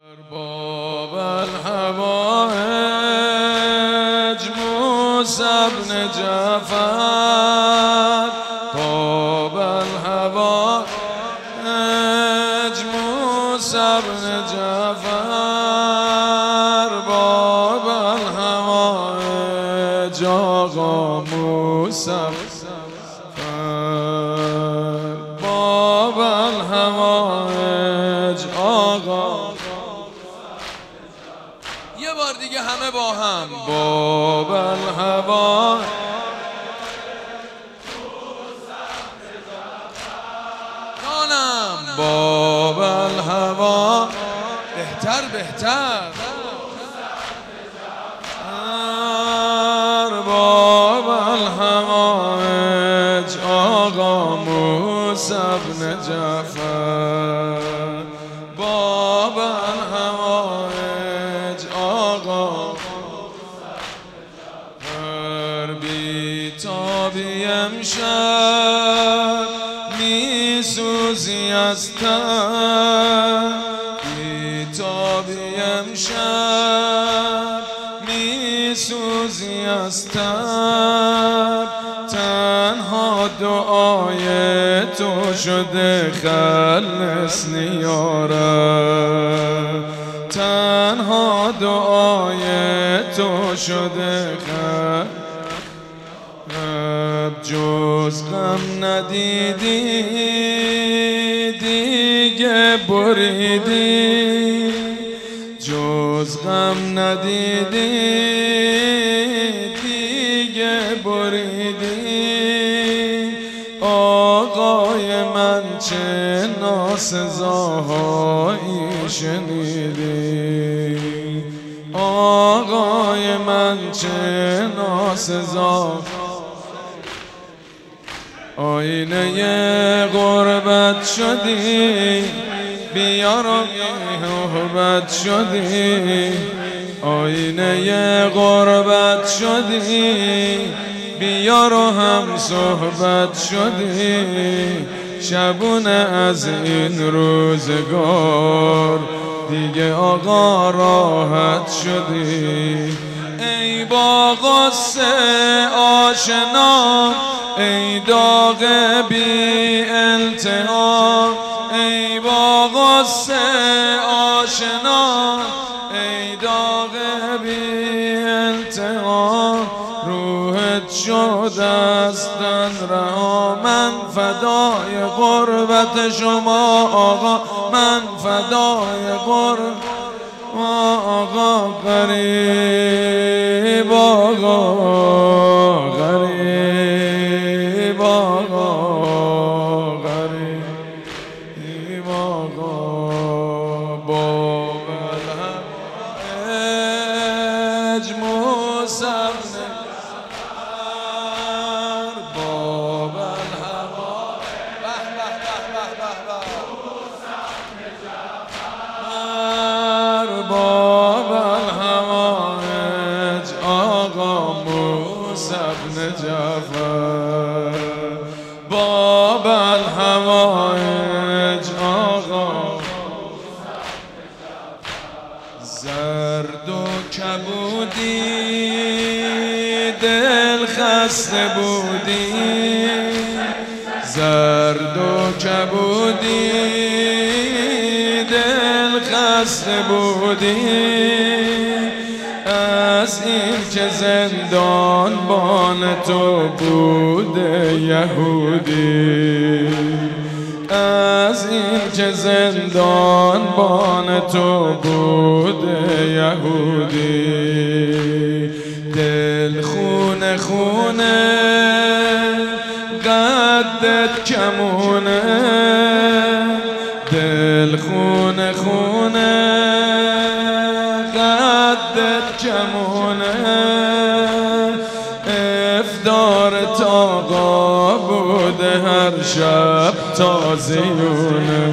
باب الهوائج موسى بن جعفر باب الهوائج موسى بن جعفر باب الهوائج آقا موسى باب الهوائج آقا یه بار دیگه همه با هم باب الهوا جانم باب الهوا بهتر باب الهوائج آقا موسى بن جعفر باب الهوائج آقا هر بیتابی امشب می سوزی از تن بیتابی امشب می سوزی از تن تنها دعای تو شده خلصنی یا رب تنها دعای تو شده رب جز غم ندیدی دیگه بریدی جز غم ندیدی دیگه بریدی آقای من چه ناسزاهایی شنیدی آقای من چه ناسزاهایی آینه غربت شدی بیا رو صحبت شدی آینه غربت شدی بیا رو هم صحبت شدی شبونه از این روزگار دیگه آقا راحت شدی ای با غصه آشنا ای داغ بی التهام ای با غصه آشنا ای داغ بی التهام روحت شد از تن رها من فدای غربت شما آقا من فدای غربت آقا غریب آقا غریب آقا غریب آقا باب الهوائج موسى بن جعفر باب الهوائج باب الهوائج آقا موسى بن جعفر باب الهوائج آقا زرد و کبودی دل خسته بودی زرد و کبودی دل خسته بودی از این که زندان بان تو بوده یهودی از این که زندان بان تو بوده یهودی دل خونه خونه قدت کمونه دل خونه خونه قدت کمونه افطارت آقا بوده هر شب تازیونه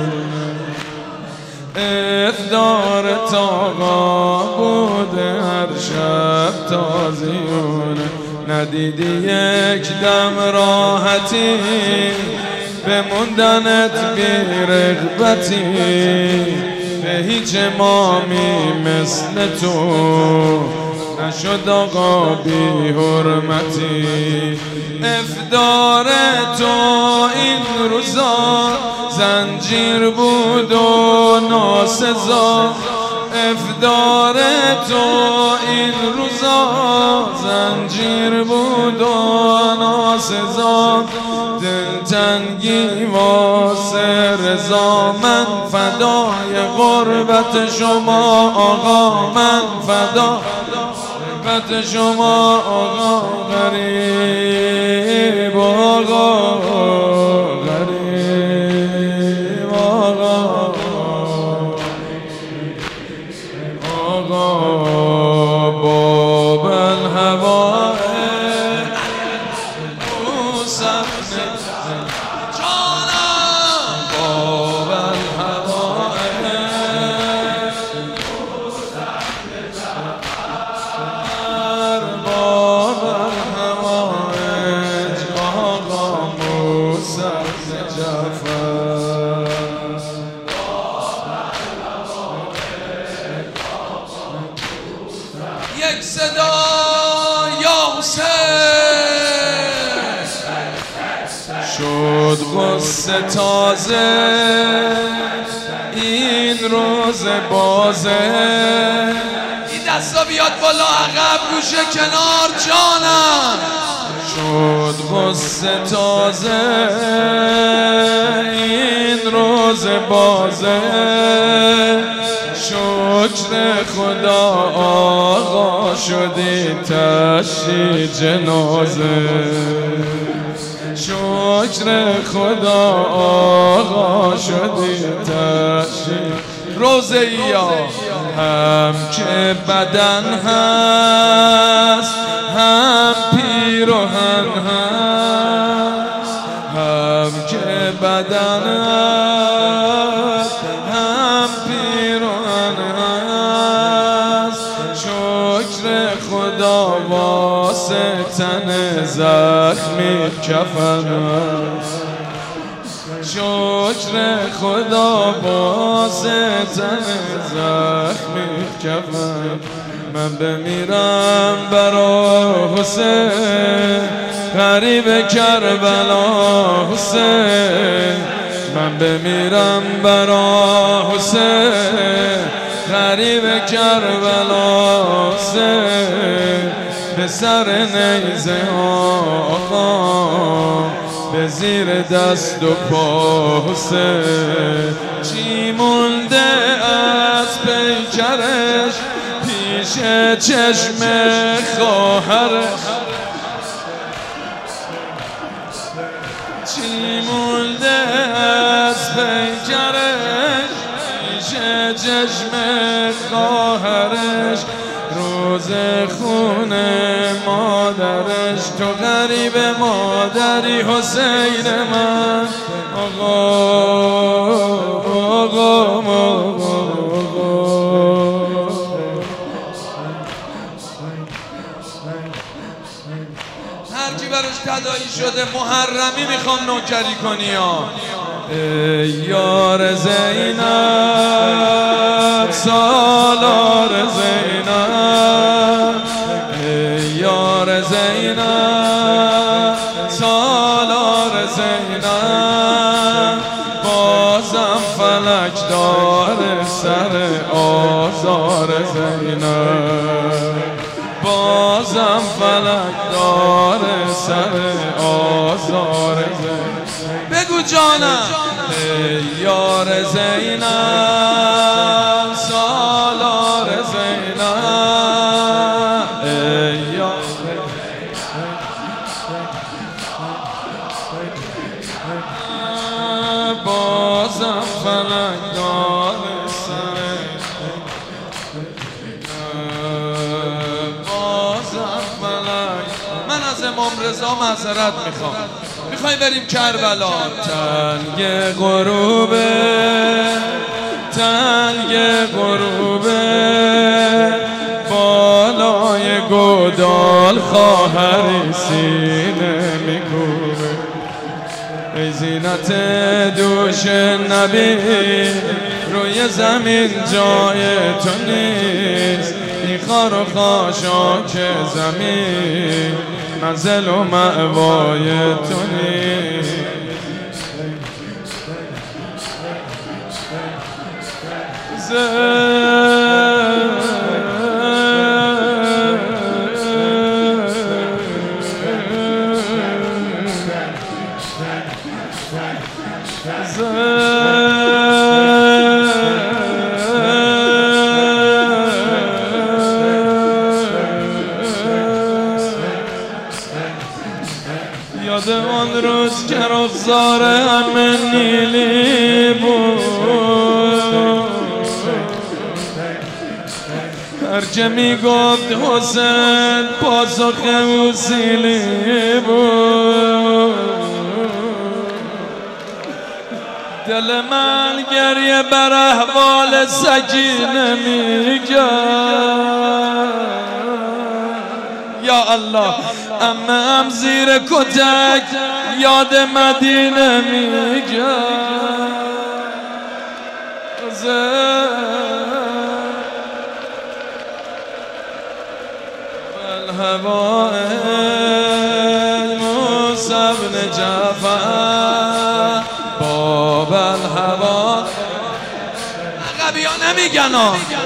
افطارت آقا بوده هر شب تازیونه ندیدی یک دم راحتی به موندنت بی رغبتی به هیچ امامی مثل تو نشد آقا بی حرمتی. افدار تو این روزا زنجیر بود و ناسزا. افدار تو این روزا زنجیر بود و ناسزا. دلتنگی واسه رضا من فدای غربت شما آقا. من فدای غربت شما آقا. غریب آقا غریب آقا آقا. باب الهوا جانم باب الهوا باب الهوا آقا موسی جعفر. یک صدا یا حسین شد غصه تازه این روز بازه. این دستا بیاد بالا عقب گوشه کنار جانم. شد غصه تازه این روز بازه. شکر خدا آقا شدی تشییع جنازه. شکر خدا آقا شدی تشییع. روزیا هم که بدن هست هم پیراهن هست. هم که بدن هست هم پیراهن هست. شکر خدا واسه تن زخمی کفن هست. شکر خدا واسه تن زخمی کفن. من بمیرم برا حسین غریب کربلا حسین. من بمیرم برا حسین غریب کربلا حسین. به سر نیزه آقا به زیر دست و پا حسین. چی مونده از پیکرش پیش چشم خواهرش. چی مونده از پیکرش پیش چشم خواهرش. روز خونه مادرش تو غریب مادری حسین من آقا آقا آقا. هر کی براش تداعی شده محرمی میخوام نوکری کنی ها. ای یار زینب سالار زینب. ای یار زینب سالار زینب. بازم فلک داره سر آزار زینب. بازم فلک داره سر آزار زینب. بگو جانم ای یار زینب سالار زینب. ای یار بازم فلک داره سر بازم فلک. من از امام رضا معذرت میخوام. میخوایم بریم کربلا. تنگ غروبه تنگ غروبه بالای گودال خواهری سینه میکوبه. ای زینت دوش نبی روی زمین جای تو نیست، این خار و خاشاک زمین منزل و مأوای تو نیست. یاد آن روز که رخسار همه نیلی بود، هرچه میگفت حسین پاسخ او سیلی بود. دل من گریه بر احوال سکینه میکرد. یا الله امم زیر کتک یاد مدینه میکرد. الهوائل موسی بن جعفر باب الهوا. عقبی ها نمیگن